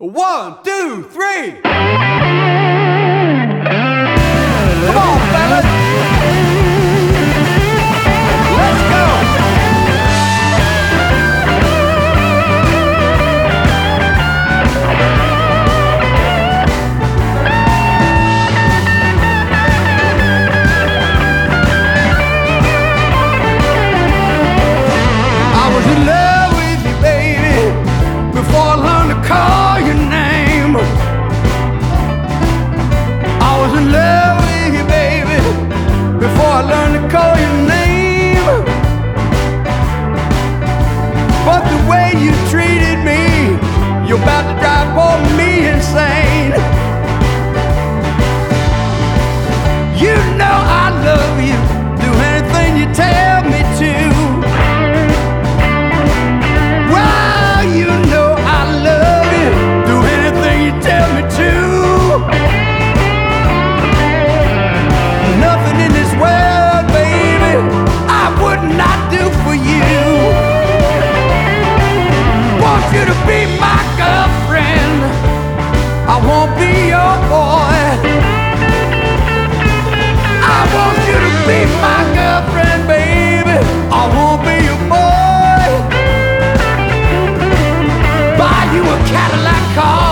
1, 2, 3. Come on, fellas. Let's go. I was in love with you, baby, before I learned to call your name. I was in love with you, baby, before I learned to call your name. But the way you treated me, you're about to drive poor me insane. You know I love you, do anything you tell me to. Well, you know I love you, do anything you tell me to. Nothing in this world, baby, I would not do for you. Want you to be my girlfriend, I won't be your boy. I want you to be my girlfriend, baby, I won't be your boy. Buy you a Cadillac car,